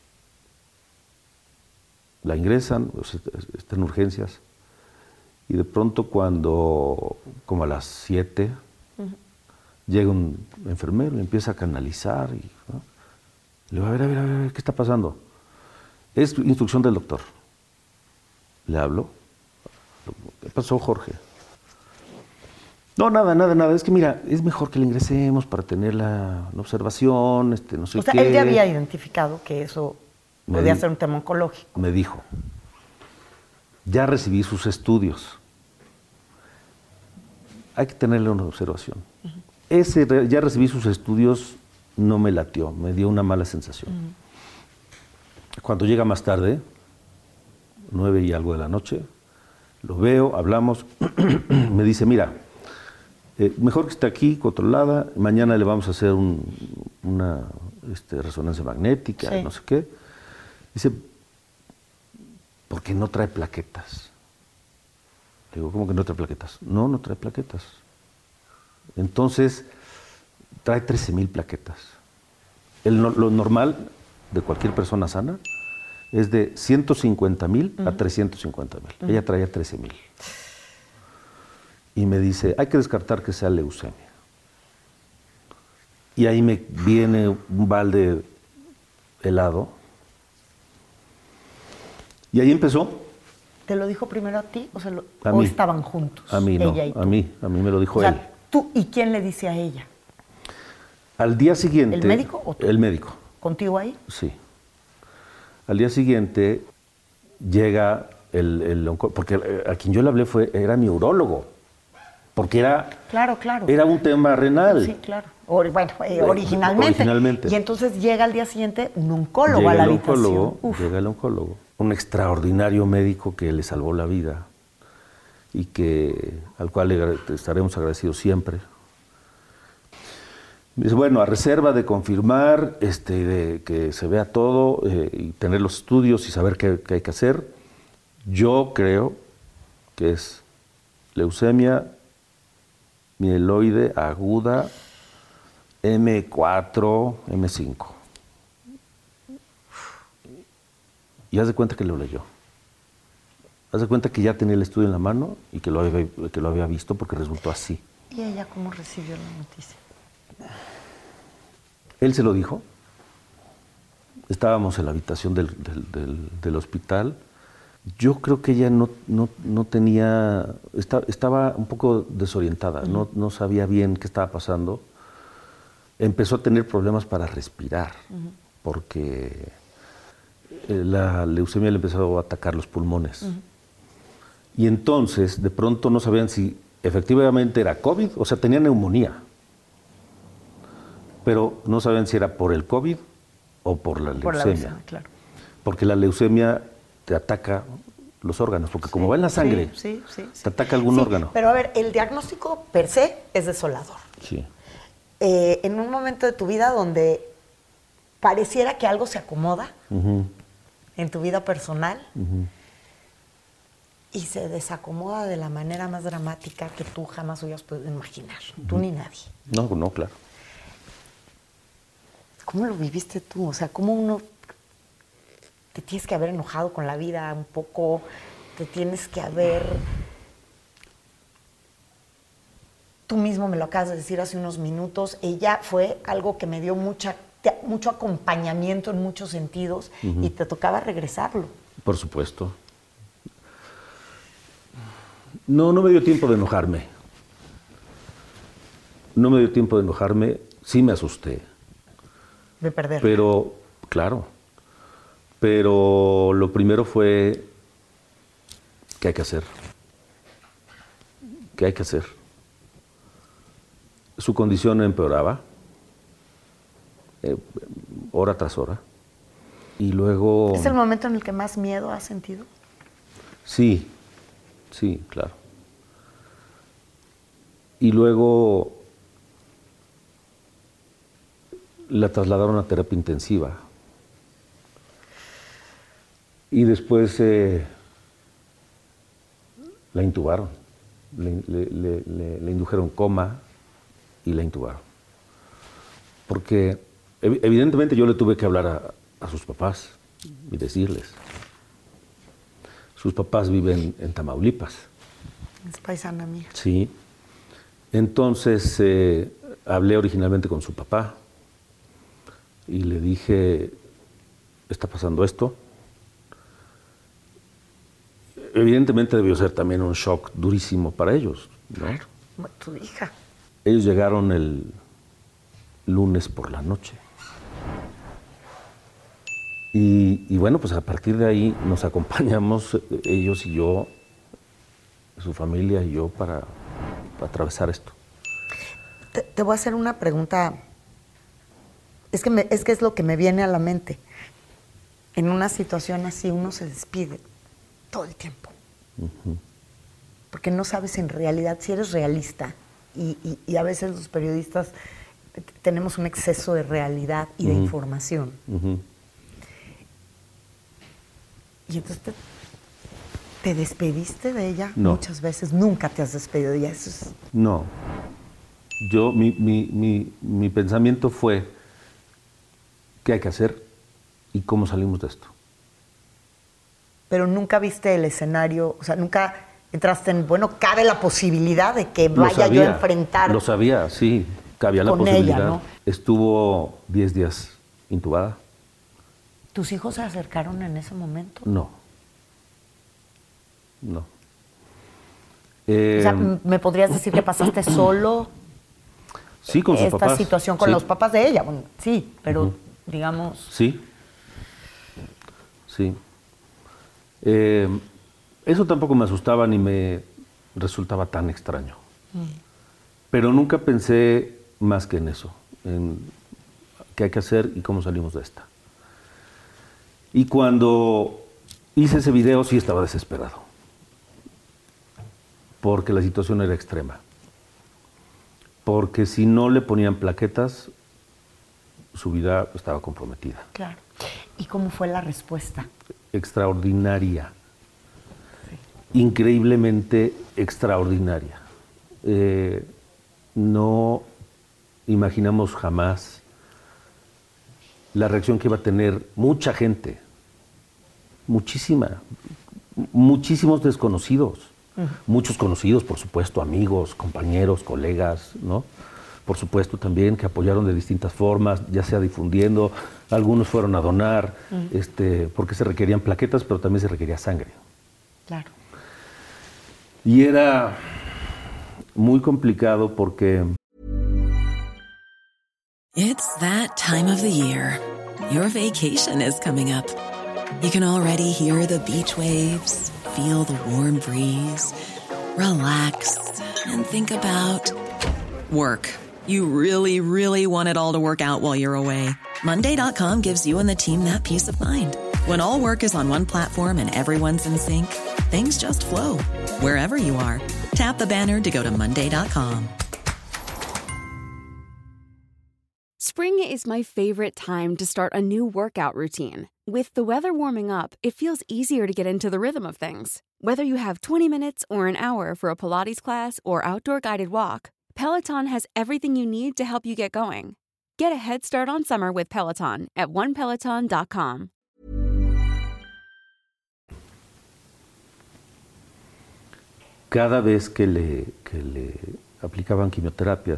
La ingresan, pues, está en urgencias. Y de pronto como a las 7, llega un enfermero y empieza a canalizar. ¿No? Le digo, a ver, ¿qué está pasando? Es instrucción del doctor. Le hablo. ¿Qué pasó, Jorge? No, nada. Es que mira, es mejor que le ingresemos para tener la observación, no sé qué. O sea, él ya había identificado que eso podía ser un tema oncológico. Me dijo, ya recibí sus estudios. Hay que tenerle una observación. Ya recibí sus estudios, no me latió, me dio una mala sensación. Cuando llega más tarde, 9 y algo de la noche, lo veo, hablamos, me dice, mira, mejor que esté aquí, controlada, mañana le vamos a hacer una resonancia magnética, no sé qué. Dice, ¿por qué no trae plaquetas? Le digo, ¿cómo que no trae plaquetas? No trae plaquetas. Entonces, trae 13,000 plaquetas. Lo normal de cualquier persona sana es de 150,000 a 350,000. Ella traía 13,000. Y me dice, hay que descartar que sea leucemia. Y ahí me viene un balde helado. Y ahí empezó. ¿Te lo dijo primero a ti a o mí. estaban juntos? A mí no, ella y tú? a mí me lo dijo él. ¿Tú y quién le dice a ella? Al día siguiente... ¿El médico o tú? El médico. ¿Contigo ahí? Sí. Al día siguiente llega el oncólogo, porque a quien yo le hablé era mi urólogo, porque era un tema renal. Sí, claro. Originalmente. Y entonces llega al día siguiente un oncólogo a la habitación. Llega el oncólogo, un extraordinario médico que le salvó la vida y al cual le estaremos agradecidos siempre. Dice, bueno, a reserva de confirmar, de que se vea todo y tener los estudios y saber qué hay que hacer, yo creo que es leucemia mieloide aguda M4, M5. Y haz de cuenta que lo leyó. Haz de cuenta que ya tenía el estudio en la mano y que lo había visto porque resultó así. ¿Y ella cómo recibió la noticia? Él se lo dijo. Estábamos en la habitación del hospital. Yo creo que ella no tenía... Estaba un poco desorientada, no sabía bien qué estaba pasando. Empezó a tener problemas para respirar, porque la leucemia le empezó a atacar los pulmones. Y entonces, de pronto no sabían si efectivamente era COVID, o sea, tenía neumonía. Pero no sabían si era por el COVID o por la leucemia. Por la leucemia, claro. Porque la leucemia te ataca los órganos, porque como va en la sangre, te ataca algún órgano. Pero a ver, el diagnóstico per se es desolador. Sí. En un momento de tu vida donde pareciera que algo se acomoda en tu vida personal y se desacomoda de la manera más dramática que tú jamás hubieras podido imaginar, tú ni nadie. No, claro. ¿Cómo lo viviste tú? O sea, ¿cómo uno te tienes que haber enojado con la vida un poco, te tienes que haber... Tú mismo me lo acabas de decir hace unos minutos, ella fue algo que me dio mucho acompañamiento en muchos sentidos y te tocaba regresarlo. Por supuesto. No me dio tiempo de enojarme. No me dio tiempo de enojarme, sí me asusté. De perder. Pero, claro. Pero lo primero fue, ¿qué hay que hacer? ¿Qué hay que hacer? Su condición empeoraba, hora tras hora. Y luego... ¿Es el momento en el que más miedo has sentido? Sí, claro. Y luego la trasladaron a terapia intensiva. Y después la intubaron. Le indujeron coma y la intubaron. Porque evidentemente yo le tuve que hablar a sus papás y decirles. Sus papás viven en Tamaulipas. Es paisana mía. Sí. Entonces hablé originalmente con su papá y le dije, está pasando esto. Evidentemente debió ser también un shock durísimo para ellos, ¿no? Claro, tu hija. Ellos llegaron el lunes por la noche. Y bueno, pues a partir de ahí nos acompañamos ellos y yo, su familia y yo, para atravesar esto. Te voy a hacer una pregunta. Es que es lo que me viene a la mente. En una situación así uno se despide todo el tiempo. Porque no sabes en realidad si eres realista. Y a veces los periodistas tenemos un exceso de realidad y de información. Y entonces te despediste de ella muchas veces. Nunca te has despedido de ella. Eso es... No. Mi pensamiento fue qué hay que hacer y cómo salimos de esto. Pero nunca viste el escenario, o sea, nunca entraste en, bueno, cabe la posibilidad de que vaya yo a enfrentar. Lo sabía, sí, cabía la posibilidad. Ella, ¿no? Estuvo 10 días intubada. ¿Tus hijos se acercaron en ese momento? No. O sea, ¿me podrías decir que pasaste solo? Sí, con sus papás. Esta situación con los papás de ella. Bueno, sí, pero digamos... Sí. Eso tampoco me asustaba ni me resultaba tan extraño. Pero nunca pensé más que en eso, en qué hay que hacer y cómo salimos de esta. Y cuando hice ese video sí estaba desesperado, porque la situación era extrema. Porque si no le ponían plaquetas, su vida estaba comprometida. Claro. ¿Y cómo fue la respuesta? Extraordinaria. Sí. Increíblemente extraordinaria. No imaginamos jamás la reacción que iba a tener mucha gente, muchísimos desconocidos, muchos conocidos, por supuesto, amigos, compañeros, colegas, ¿no? Por supuesto también que apoyaron de distintas formas, ya sea difundiendo, algunos fueron a donar, porque se requerían plaquetas, pero también se requería sangre. Claro. Y era muy complicado porque... It's that time of the year. Your vacation is coming up. You can already hear the beach waves, feel the warm breeze, relax, and think about work. You really, really want it all to work out while you're away. Monday.com gives you and the team that peace of mind. When all work is on one platform and everyone's in sync, things just flow. Wherever you are, tap the banner to go to Monday.com. Spring is my favorite time to start a new workout routine. With the weather warming up, it feels easier to get into the rhythm of things. Whether you have 20 minutes or an hour for a Pilates class or outdoor guided walk, Peloton has everything you need to help you get going. Get a head start on summer with Peloton at onepeloton.com. cada vez que le aplicaban quimioterapias,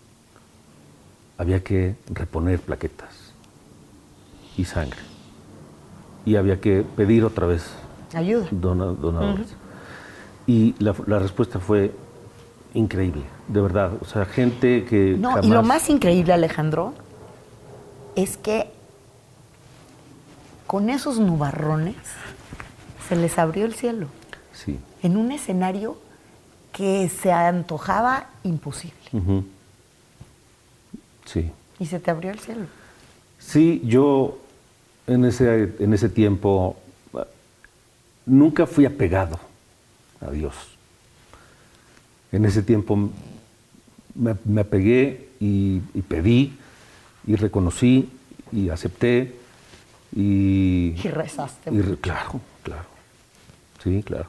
había que reponer plaquetas y sangre. Y había que pedir otra vez ayuda. Donadores. Y la respuesta fue increíble, de verdad. O sea, gente que No, jamás... y lo más increíble, Alejandro, es que con esos nubarrones se les abrió el cielo. Sí. En un escenario que se antojaba imposible. Uh-huh. Sí. Y se te abrió el cielo. Sí, yo en ese tiempo nunca fui apegado a Dios. En ese tiempo me apegué y pedí y reconocí y acepté y rezaste. Claro. Sí, claro.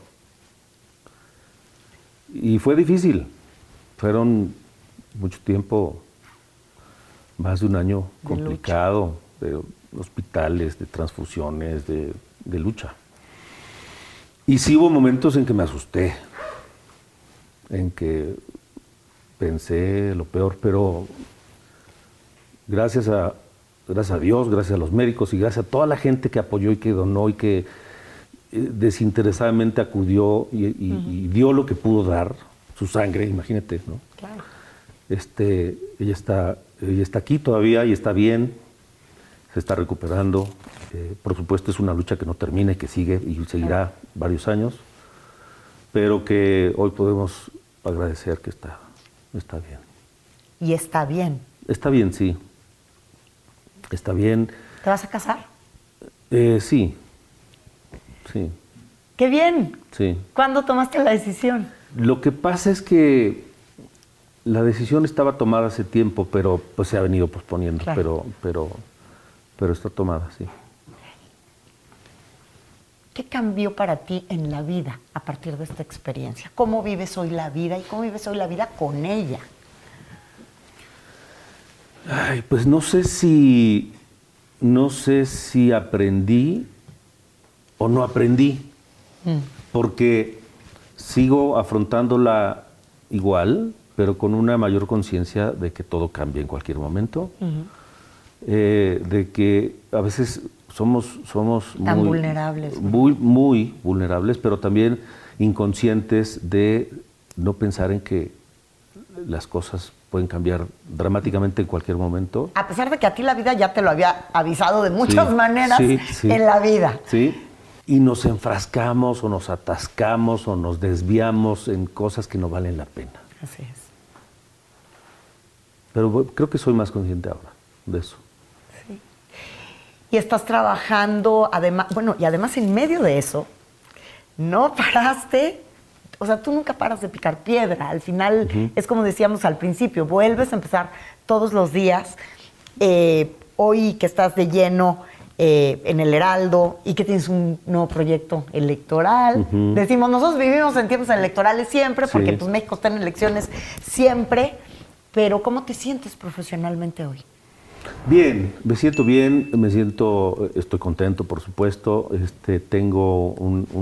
Y fue difícil. Fueron mucho tiempo, más de un año complicado, de hospitales, de transfusiones, de lucha. Y sí hubo momentos en que me asusté, en que pensé lo peor, pero gracias a Dios, gracias a los médicos y gracias a toda la gente que apoyó y que donó y que desinteresadamente acudió y dio lo que pudo dar, su sangre, imagínate, ¿no? Claro. Ella está aquí todavía y está bien, se está recuperando. Por supuesto es una lucha que no termina y que sigue y seguirá varios años, pero que hoy podemos agradecer que está bien. Y está bien. Está bien, sí. Está bien. ¿Te vas a casar? Sí. Sí. ¡Qué bien! Sí. ¿Cuándo tomaste la decisión? Lo que pasa es que la decisión estaba tomada hace tiempo, pero pues se ha venido posponiendo, claro. pero está tomada, sí. ¿Qué cambió para ti en la vida a partir de esta experiencia? ¿Cómo vives hoy la vida y cómo vives hoy la vida con ella? Ay, pues no sé si aprendí o no aprendí, porque sigo afrontándola igual, pero con una mayor conciencia de que todo cambia en cualquier momento, de que a veces somos tan vulnerables, ¿no? muy vulnerables, pero también inconscientes de no pensar en que las cosas pueden cambiar dramáticamente en cualquier momento. A pesar de que a ti la vida ya te lo había avisado de muchas maneras en la vida. Sí, y nos enfrascamos o nos atascamos o nos desviamos en cosas que no valen la pena. Así es. Pero creo que soy más consciente ahora de eso. Sí. Y estás trabajando, además, y además en medio de eso, no paraste. O sea, tú nunca paras de picar piedra. Al final, es como decíamos al principio, vuelves a empezar todos los días. Hoy que estás de lleno en el Heraldo y que tienes un nuevo proyecto electoral. Decimos, nosotros vivimos en tiempos electorales siempre, porque pues, México está en elecciones siempre. Pero, ¿cómo te sientes profesionalmente hoy? Bien, me siento bien, estoy contento, por supuesto. Tengo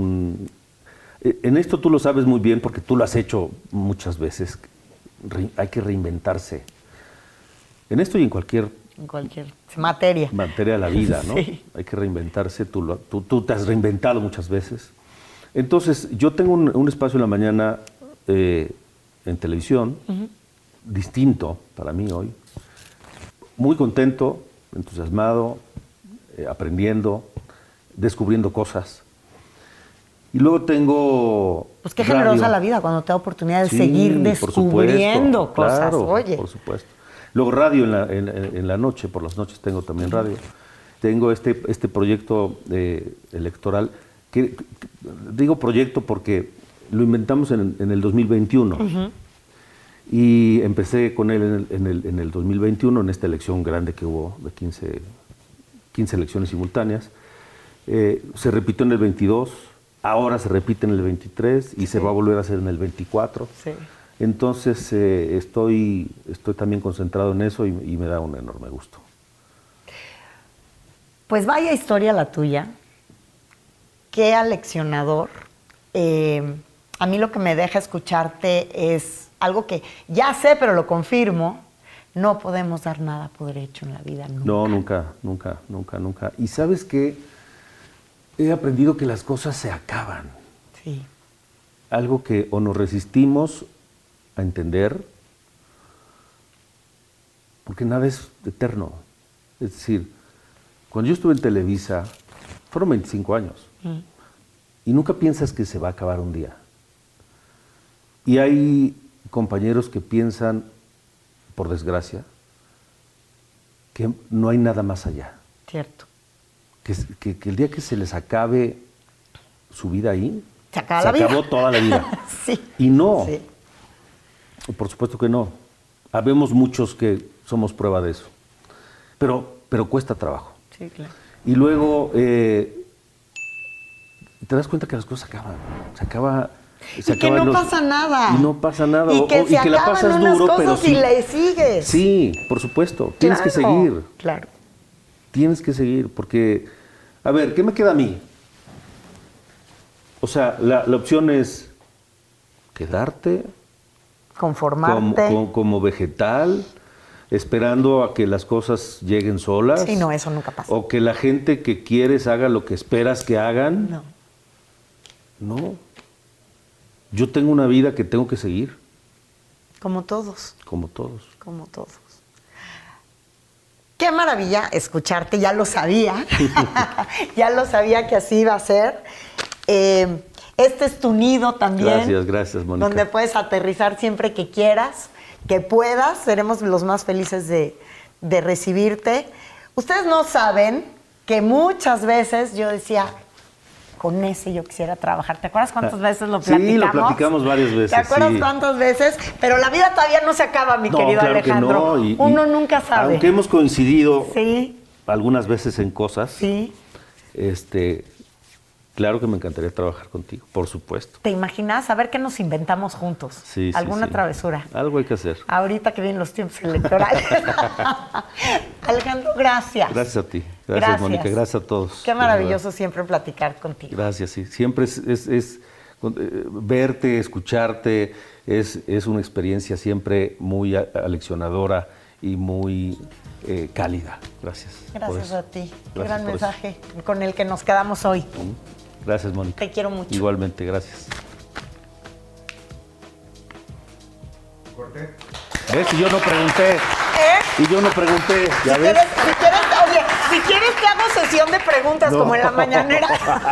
en esto tú lo sabes muy bien porque tú lo has hecho muchas veces. Hay que reinventarse. En esto y en cualquier materia. Materia de la vida, ¿no? Sí. Hay que reinventarse. Tú te has reinventado muchas veces. Entonces, yo tengo un espacio en la mañana en televisión, distinto para mí hoy. Muy contento, entusiasmado, aprendiendo, descubriendo cosas. Y luego tengo... Pues qué generosa la vida cuando te da oportunidad de seguir descubriendo cosas, claro, oye. Por supuesto. Luego radio en la noche, por las noches tengo también radio. Tengo este proyecto electoral, que digo proyecto porque lo inventamos en el 2021. Y empecé con él en el 2021, en esta elección grande que hubo de 15 elecciones simultáneas. Se repitió en el 22. Ahora se repite en el 23 y se va a volver a hacer en el 24. Sí. Entonces estoy también concentrado en eso y me da un enorme gusto. Pues vaya historia la tuya. Qué aleccionador. a mí lo que me deja escucharte es algo que ya sé, pero lo confirmo. No podemos dar nada por hecho en la vida, nunca. No, nunca. Y ¿sabes qué? He aprendido que las cosas se acaban. Sí. Algo que o nos resistimos a entender, porque nada es eterno. Es decir, cuando yo estuve en Televisa, fueron 25 años. Y nunca piensas que se va a acabar un día. Y hay compañeros que piensan, por desgracia, que no hay nada más allá. Cierto. Que el día que se les acabe su vida ahí, se acabó toda la vida. Sí. Y no. Sí. Por supuesto que no. Habemos muchos que somos prueba de eso. Pero cuesta trabajo. Sí, claro. Y luego te das cuenta que las cosas acaban. Se que no pasa nada. Y no pasa nada. Y que se la pasas unas duro, cosas pero sí. y le sigues. Sí, por supuesto. Tienes que seguir. Claro. Tienes que seguir, porque... A ver, ¿qué me queda a mí? O sea, la opción es quedarte... Conformarte. Como vegetal, esperando a que las cosas lleguen solas. Sí, no, eso nunca pasa. O que la gente que quieres haga lo que esperas que hagan. No. Yo tengo una vida que tengo que seguir. Como todos. Como todos. Como todos. Qué maravilla escucharte, ya lo sabía. Ya lo sabía que así iba a ser. Este es tu nido también. Gracias, Mónica. Donde puedes aterrizar siempre que quieras, que puedas. Seremos los más felices de recibirte. Ustedes no saben que muchas veces yo decía, con ese yo quisiera trabajar. ¿Te acuerdas cuántas veces lo platicamos? Sí, lo platicamos varias veces. ¿Te acuerdas cuántas veces? Pero la vida todavía no se acaba, mi querido claro Alejandro. Que no. Uno nunca sabe. Aunque hemos coincidido sí. algunas veces en cosas, sí. Claro que me encantaría trabajar contigo, por supuesto. ¿Te imaginas? A ver qué nos inventamos juntos. Sí, ¿Alguna travesura? Algo hay que hacer. Ahorita que vienen los tiempos electorales. Alejandro, gracias. Gracias a ti. Gracias, Mónica. Gracias a todos. Qué maravilloso siempre platicar contigo. Gracias, sí. Siempre es verte, escucharte, es una experiencia siempre muy aleccionadora y muy cálida. Gracias. Gracias a ti. Qué gran por mensaje con el que nos quedamos hoy. Gracias, Mónica. Te quiero mucho. Igualmente, gracias. ¿Corté? ¿Ves? Y yo no pregunté. Y yo no pregunté. ¿Ya ves? Si quieres te hago sesión de preguntas como en la mañanera.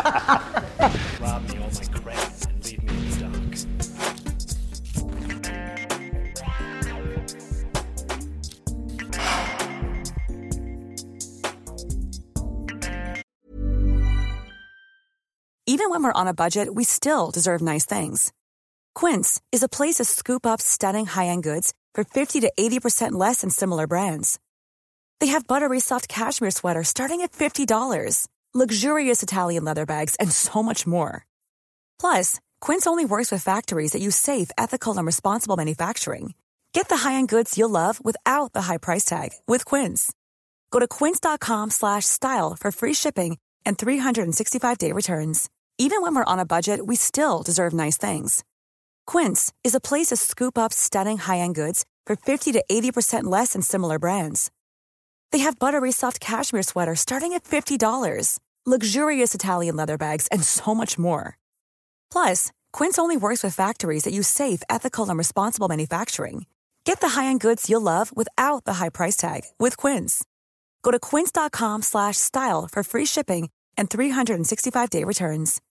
Even when we're on a budget, we still deserve nice things. Quince is a place to scoop up stunning high-end goods for 50 to 80% less than similar brands. They have buttery soft cashmere sweaters starting at $50, luxurious Italian leather bags, and so much more. Plus, Quince only works with factories that use safe, ethical, and responsible manufacturing. Get the high-end goods you'll love without the high price tag with Quince. Go to quince.com/style for free shipping and 365-day returns. Even when we're on a budget, we still deserve nice things. Quince is a place to scoop up stunning high-end goods for 50 to 80% less than similar brands. They have buttery soft cashmere sweaters starting at $50, luxurious Italian leather bags, and so much more. Plus, Quince only works with factories that use safe, ethical, and responsible manufacturing. Get the high-end goods you'll love without the high price tag with Quince. Go to quince.com/style for free shipping and 365-day returns.